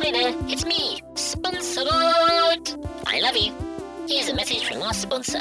Hi there, it's me, Sponsorot. I love you. Here's a message from our sponsor.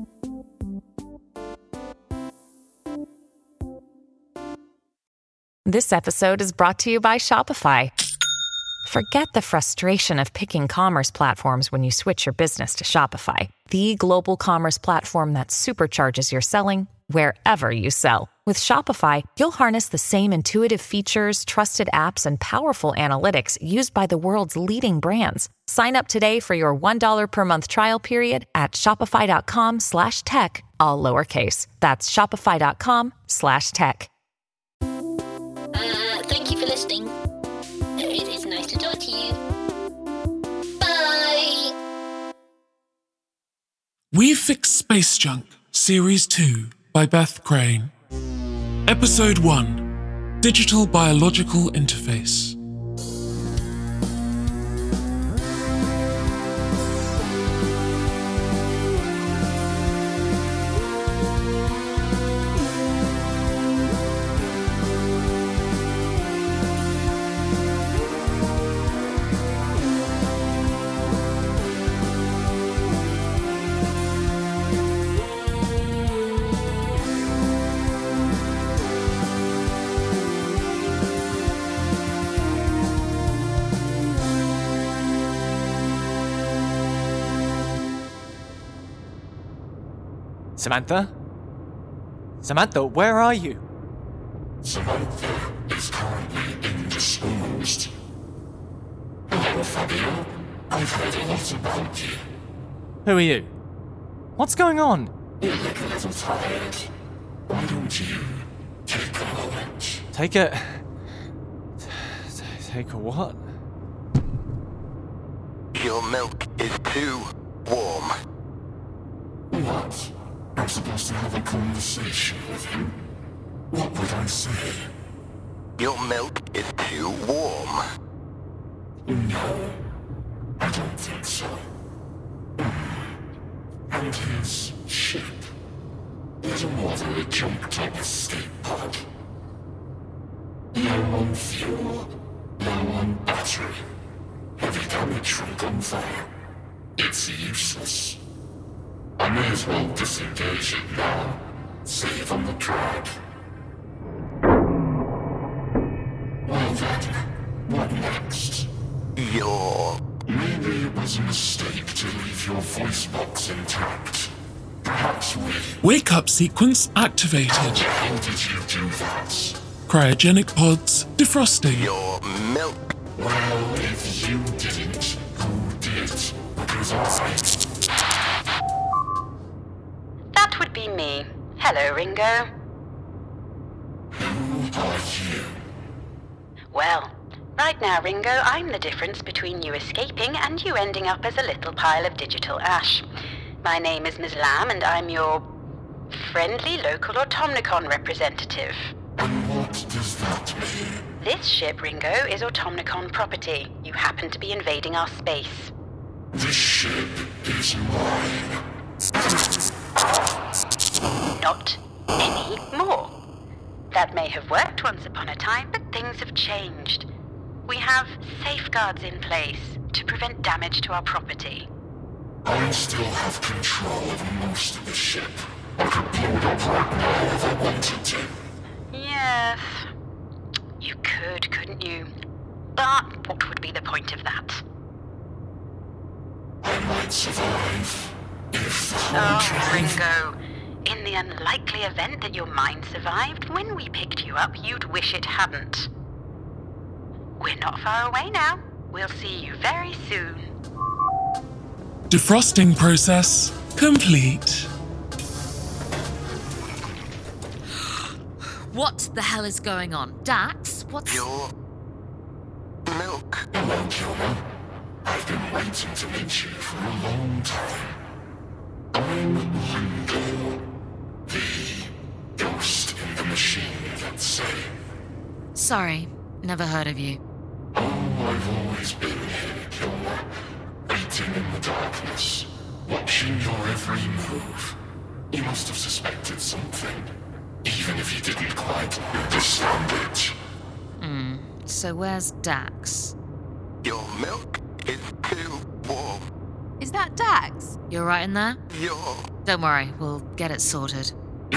This episode is brought to you by Shopify. Forget the frustration of picking commerce platforms when you switch your business to Shopify, the global commerce platform that supercharges your selling wherever you sell. With Shopify, you'll harness the same intuitive features, trusted apps, and powerful analytics used by the world's leading brands. Sign up today for your $1 per month trial period at shopify.com/tech, all lowercase. That's shopify.com/tech. Thank you for listening. It is nice to talk to you. Bye! We Fix Space Junk, Series 2 by Beth Crane. Episode 1, Digital Biological Interface. Samantha? Samantha, where are you? Samantha is currently indisposed. Hello, Fabio. I've heard a lot about you. Who are you? What's going on? You look a little tired. Why don't you take a moment? Take a what? Your milk is too warm. What? I'm supposed to have a conversation with him? What would I say? Your milk is too warm. No, I don't think so. And his ship is a moderate junk-top escape pod. Low on fuel, low on battery, heavy damage from gunfire. It's useless. I may as well disengage it now, save on the drag. Well then, what next? Maybe it was a mistake to leave your voice box intact. Perhaps Wake up sequence activated. How did you do that? Cryogenic pods defrosting. Your milk. Well, if you didn't, who did? Because That would be me. Hello, Ringo. Who are you? Well, right now, Ringo, I'm the difference between you escaping and you ending up as a little pile of digital ash. My name is Ms. Lamb, and I'm your friendly local Automnicon representative. And what does that mean? This ship, Ringo, is Automnicon property. You happen to be invading our space. This ship is mine. Not anymore. That may have worked once upon a time, but things have changed. We have safeguards in place to prevent damage to our property. I still have control of most of the ship. I could blow it up right now if I wanted to. Yes, you could, couldn't you? But what would be the point of that? I might survive if the whole Oh, drive... Ringo. In the unlikely event that your mind survived, when we picked you up, you'd wish it hadn't. We're not far away now. We'll see you very soon. Defrosting process complete. What the hell is going on? Dax, what's... Your milk. Hello, Jonah. I've been waiting to meet you for a long time. I'm Ringo, the ghost in the machine, let's say. Sorry, never heard of you. Oh, I've always been here, Jonah. Waiting in the darkness, watching your every move. You must have suspected something, even if you didn't quite understand it. So where's Dax? Your milk is too warm. Is that Dax? You alright in there? You're... Don't worry, we'll get it sorted.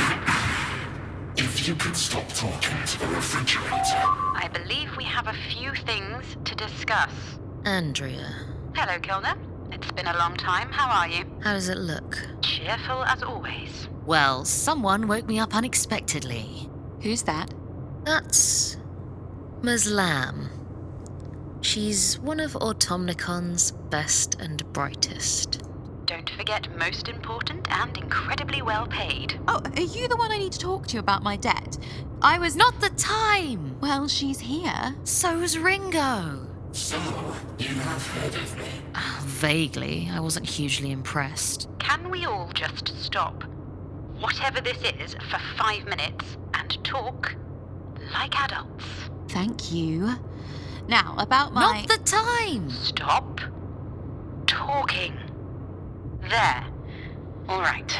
If you could stop talking to the refrigerator. I believe we have a few things to discuss. Andrea, Hello, Kilda. It's been a long time. How are you? how does it look? Cheerful as always. Well, someone woke me up unexpectedly. Who's that? That's Ms. Lamb. She's one of Automnicon's best and brightest. Don't forget, most important and incredibly well paid. Oh, are you the one I need to talk to about my debt? I was Not the time! Well, she's here. So's Ringo. So, you have heard of me. Vaguely, I wasn't hugely impressed. Can we all just stop, whatever this is, for 5 minutes and talk like adults? Thank you. Now, about my... Not the time! Stop talking. There. All right.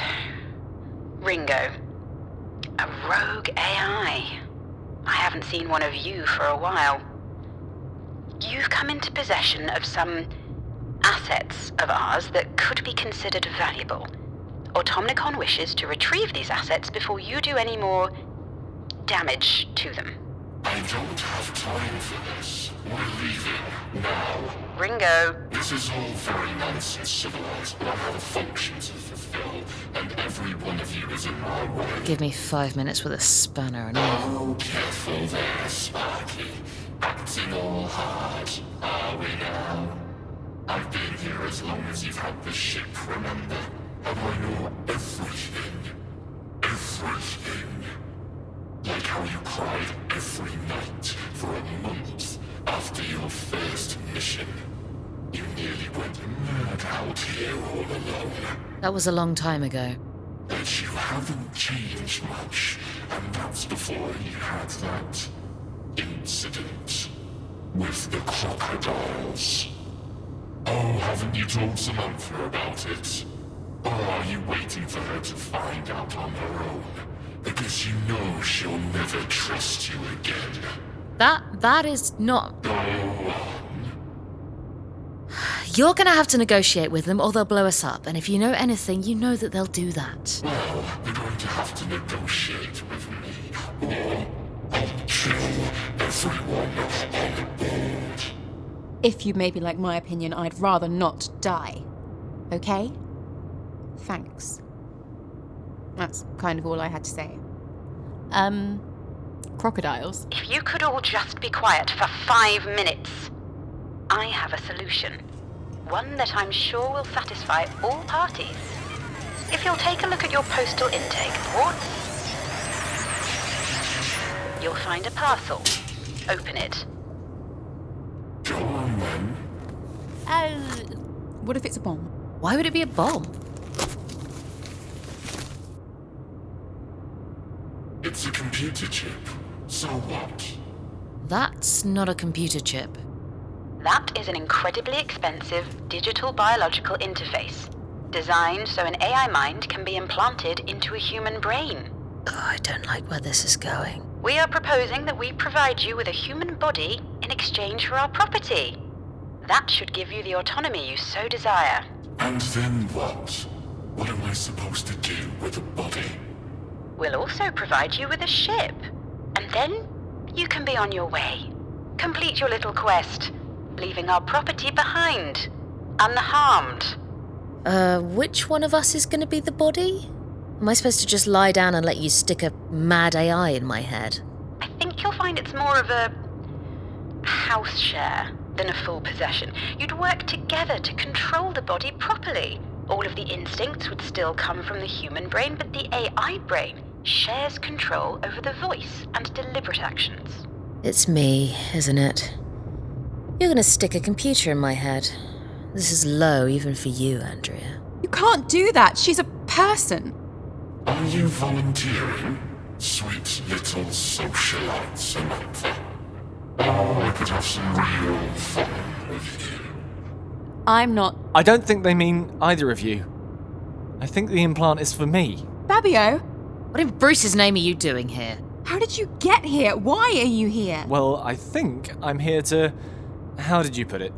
Ringo. A rogue AI. I haven't seen one of you for a while. You've come into possession of some assets of ours that could be considered valuable. Automnicon wishes to retrieve these assets before you do any more damage to them. I don't have time for this. We're leaving now. Ringo. This is all very nonsense, civilized, but I have a function to fulfill, and every one of you is in my way. Give me 5 minutes with a spanner and all. Oh, careful there, Sparky. Acting all hard, are we now? I've been here as long as you've had the ship, remember? And I know everything. Everything. Like how you cried every night for a month after your first mission. You nearly went mad out here all alone. That was a long time ago. But you haven't changed much, and that's before you had that incident with the crocodiles. Oh, haven't you told Samantha about it? Or are you waiting for her to find out on her own? Because you know she'll never trust you again. That is not... Go on. You're gonna have to negotiate with them or they'll blow us up, and if you know anything, you know that they'll do that. Well, you're going to have to negotiate with me, or I'll kill everyone on board. If you maybe like my opinion, I'd rather not die. Okay? Thanks. That's kind of all I had to say. Crocodiles? If you could all just be quiet for 5 minutes. I have a solution. One that I'm sure will satisfy all parties. If you'll take a look at your postal intake reports, you'll find a parcel. Open it. Go on, then. What if it's a bomb? Why would it be a bomb? It's a computer chip. So what? That's not a computer chip. That is an incredibly expensive digital biological interface, designed so an AI mind can be implanted into a human brain. Oh, I don't like where this is going. We are proposing that we provide you with a human body in exchange for our property. That should give you the autonomy you so desire. And then what? What am I supposed to do with a body? We'll also provide you with a ship. And then you can be on your way. Complete your little quest, leaving our property behind, unharmed. Which one of us is gonna be the body? Am I supposed to just lie down and let you stick a mad AI in my head? I think you'll find it's more of a house share than a full possession. You'd work together to control the body properly. All of the instincts would still come from the human brain, but the AI brain shares control over the voice and deliberate actions. It's me, isn't it? You're gonna stick a computer in my head. This is low even for you, Andrea. You can't do that. She's a person. Are you volunteering? Sweet little socialite, Samantha. Oh, I could have some real fun with you. I'm not... I don't think they mean either of you. I think the implant is for me. Babio? What in Bruce's name are you doing here? How did you get here? Why are you here? Well, I think I'm here to... How did you put it?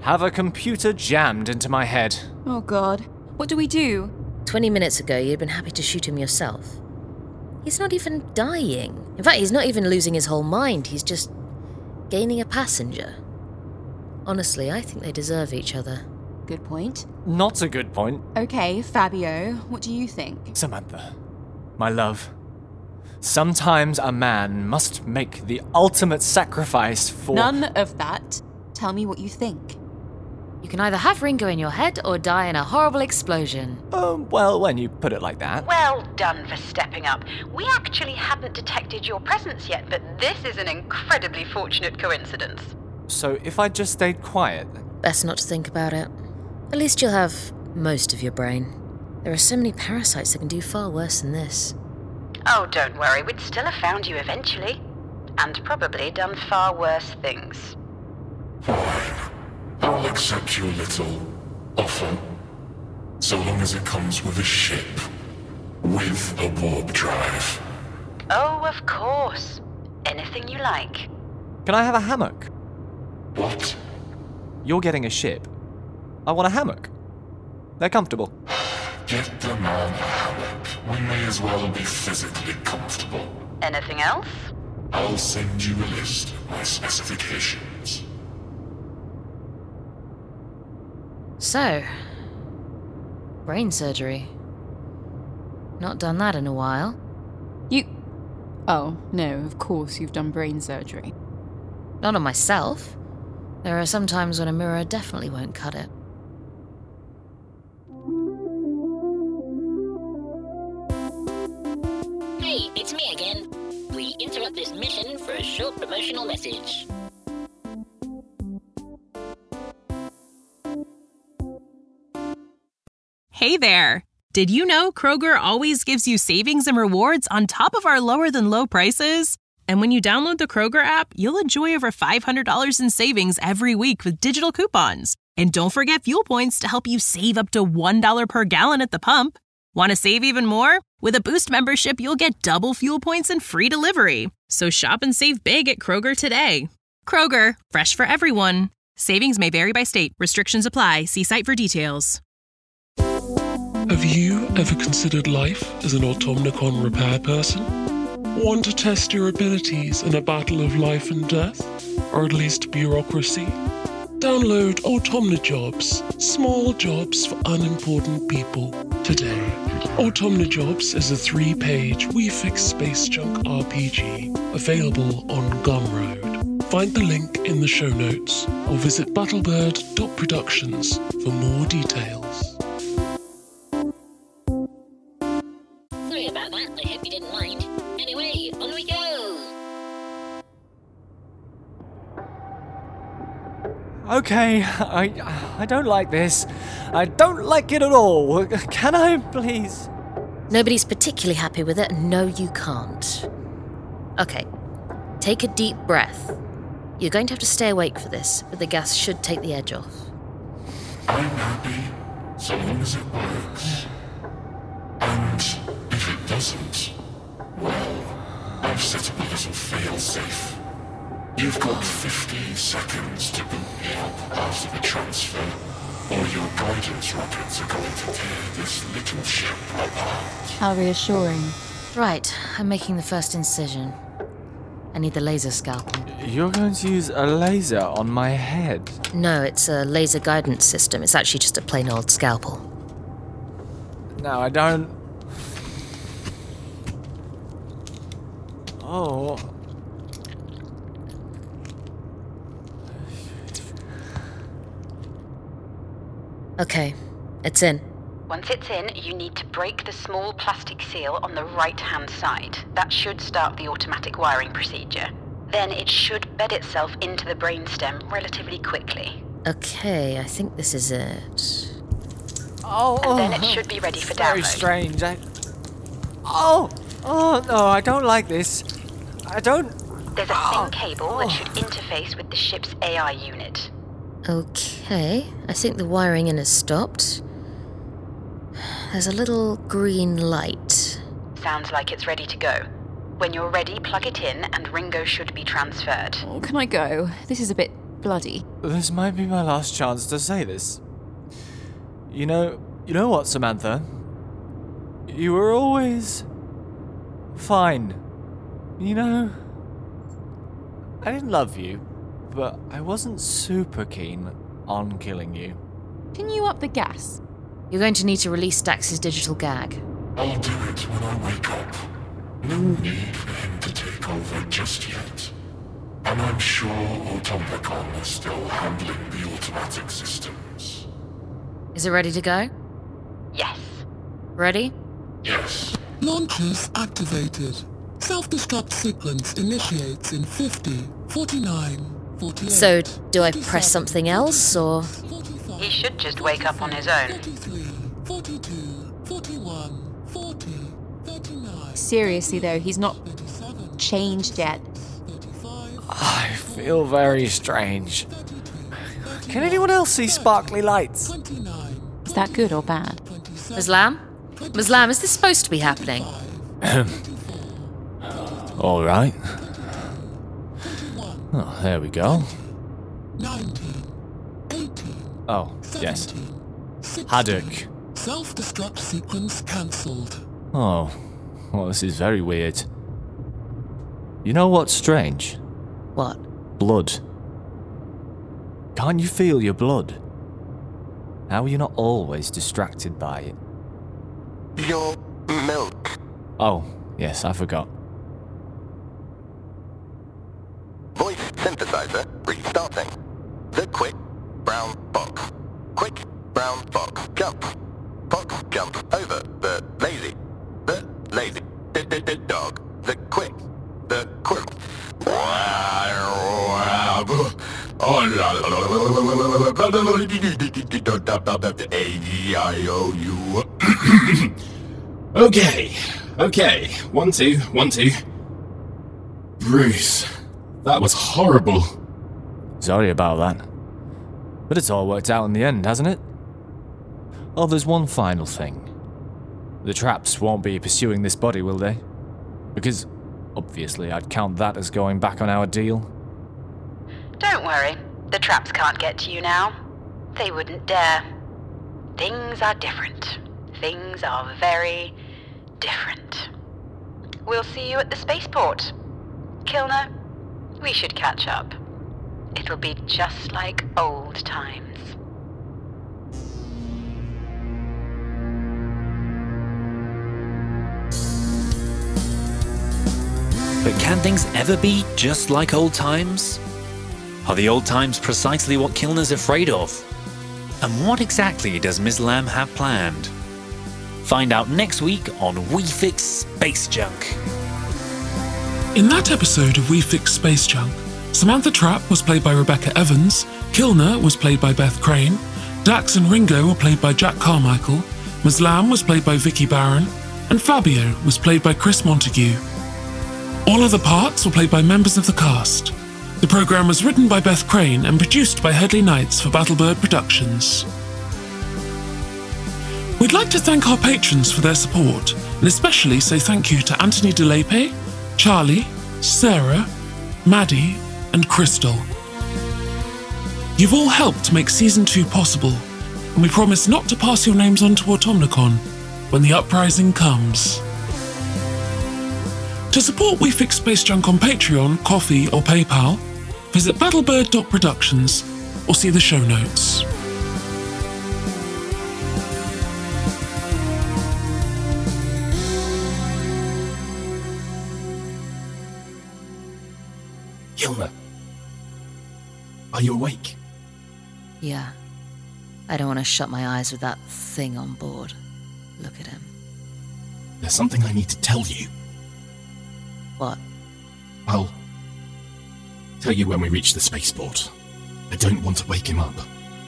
have a computer jammed into my head. Oh God. What do we do? 20 minutes ago, you'd been happy to shoot him yourself. He's not even dying. In fact, he's not even losing his whole mind. He's just gaining a passenger. Honestly, I think they deserve each other. Good point. Not a good point. Okay, Fabio, what do you think? Samantha, my love. Sometimes a man must make the ultimate sacrifice for... None of that. Tell me what you think. You can either have Ringo in your head or die in a horrible explosion. Well, when you put it like that. Well done for stepping up. We actually hadn't detected your presence yet, but this is an incredibly fortunate coincidence. So if I just stayed quiet... Best not to think about it. At least you'll have most of your brain. There are so many parasites that can do far worse than this. Oh, don't worry, we'd still have found you eventually. And probably done far worse things. Fine. I'll accept your little offer. So long as it comes with a ship. With a warp drive. Oh, of course. Anything you like. Can I have a hammock? What? You're getting a ship. I want a hammock. They're comfortable. Get the man a hammock. We may as well be physically comfortable. Anything else? I'll send you a list of my specifications. So, brain surgery. Not done that in a while. Oh, no, of course you've done brain surgery. Not on myself. There are some times when a mirror definitely won't cut it. Hey, it's me again. We interrupt this mission for a short promotional message. Hey there! Did you know Kroger always gives you savings and rewards on top of our lower-than-low prices? And when you download the Kroger app, you'll enjoy over $500 in savings every week with digital coupons. And don't forget fuel points to help you save up to $1 per gallon at the pump. Want to save even more? With a Boost membership, you'll get double fuel points and free delivery. So shop and save big at Kroger today. Kroger, fresh for everyone. Savings may vary by state. Restrictions apply. See site for details. Have you ever considered life as an Automnicon repair person? Want to test your abilities in a battle of life and death? Or at least bureaucracy? Download Automnijobs, small jobs for unimportant people, today. Automnijobs is a 3-page We Fix Space Junk RPG available on Gumroad. Find the link in the show notes or visit battlebird.productions for more details. Sorry about that, I hope you didn't mind. Anyway, on we go! Okay, I don't like this. I don't like it at all. Can I, please? Nobody's particularly happy with it, and no, you can't. Okay, take a deep breath. You're going to have to stay awake for this, but the gas should take the edge off. I'm happy, so long as it works. And if it doesn't, well, I've set up a little fail-safe. You've got 15 seconds to boot me up after the transfer, or your guidance rockets are going to tear this little ship apart. How reassuring. Right, I'm making the first incision. I need the laser scalpel. You're going to use a laser on my head? No, it's a laser guidance system. It's actually just a plain old scalpel. No, I don't... Oh... Okay, it's in. Once it's in, you need to break the small plastic seal on the right-hand side. That should start the automatic wiring procedure. Then it should bed itself into the brainstem relatively quickly. Okay, I think this is it. And then it should be ready for very download. Strange. Oh no, I don't like this. I don't... There's a thin cable that should interface with the ship's AI unit. Okay, I think the wiring in has stopped. There's a little green light. Sounds like it's ready to go. When you're ready, plug it in and Ringo should be transferred. Oh, can I go? This is a bit bloody. This might be my last chance to say this. You know what, Samantha? You were always fine. You know, I didn't love you, but I wasn't super keen on killing you. Can you up the gas? You're going to need to release Dax's digital gag. I'll do it when I wake up. No need for him to take over just yet. And I'm sure Automnicon is still handling the automatic systems. Is it ready to go? Yes. Ready? Yes. Launchers activated. Self-destruct sequence initiates in 50, 49, 48. So, do I press something else, or...? He should just wake up on his own. 43, 42, 41, 40, 39. Seriously though, he's not 37, changed yet. 35, I feel very strange. Can anyone else see sparkly lights? 29, Is that good or bad? 27, Muslam? Muslam, is this supposed to be happening? All right. Oh, there we go. 19, 18, Oh, yes. 17, 16. Haddock. Self-destruct sequence cancelled. Oh, well, this is very weird. You know what's strange? What? Blood. Can't you feel your blood? How are you not always distracted by it? Your milk. Oh, yes, I forgot. Voice synthesizer restarting. The quick brown fox. Quick brown fox jump. Fox jumps over the lazy. The lazy. The dog. The quick. The quick. Okay. 1, 2, 1, 2. Bruce, that was horrible. Sorry about that. But it's all worked out in the end, hasn't it? Oh, there's one final thing. The traps won't be pursuing this body, will they? Because, obviously, I'd count that as going back on our deal. Don't worry, the traps can't get to you now. They wouldn't dare. Things are different. Things are very different. We'll see you at the spaceport. Kilner, we should catch up. It'll be just like old times. But can things ever be just like old times? Are the old times precisely what Kilner's afraid of? And what exactly does Ms. Lamb have planned? Find out next week on We Fix Space Junk. In that episode of We Fix Space Junk, Samantha Trapp was played by Rebecca Evans, Kilner was played by Beth Crane, Dax and Ringo were played by Jack Carmichael, Ms. Lamb was played by Vicky Barron, and Fabio was played by Chris Montague. All other parts were played by members of the cast. The programme was written by Beth Crane and produced by Headley Knights for Battlebird Productions. We'd like to thank our patrons for their support, and especially say thank you to Anthony DeLepe, Charlie, Sarah, Maddie, and Crystal. You've all helped make Season 2 possible, and we promise not to pass your names on to Automnicon when the uprising comes. To support We Fix Space Junk on Patreon, Ko-fi, or PayPal, visit battlebird.productions or see the show notes. Kilner, are you awake? Yeah. I don't want to shut my eyes with that thing on board. Look at him. There's something I need to tell you. What? I'll tell you when we reach the spaceport. I don't want to wake him up.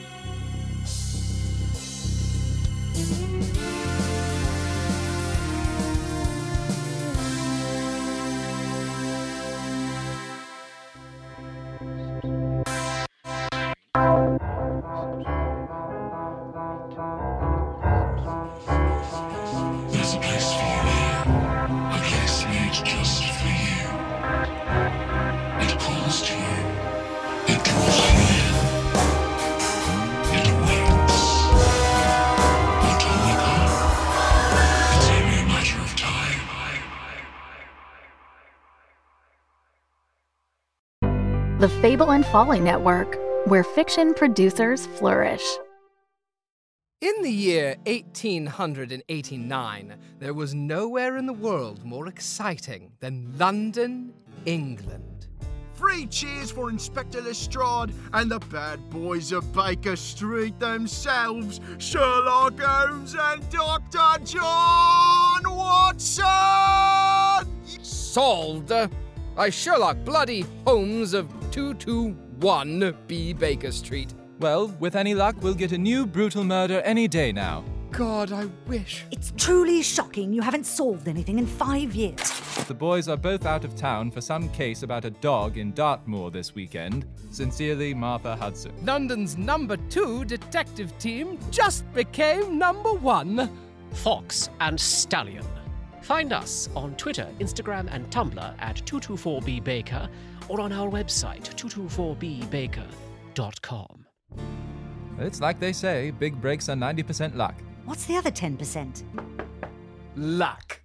There's a place for you here. A place made just for you. It calls to you. It draws you. The Fable and Folly Network, where fiction producers flourish. In the year 1889, there was nowhere in the world more exciting than London, England. 3 cheers for Inspector Lestrade and the bad boys of Baker Street themselves, Sherlock Holmes and Dr. John Watson! Solved by Sherlock Bloody Holmes of 221 B. Baker Street. Well, with any luck, we'll get a new brutal murder any day now. God, I wish. It's truly shocking you haven't solved anything in 5 years. The boys are both out of town for some case about a dog in Dartmoor this weekend. Sincerely, Martha Hudson. London's number 2 detective team just became number 1. Fox and Stallion. Find us on Twitter, Instagram, and Tumblr at 224bbaker or on our website, 224bbaker.com. It's like they say, big breaks are 90% luck. What's the other 10%? Luck.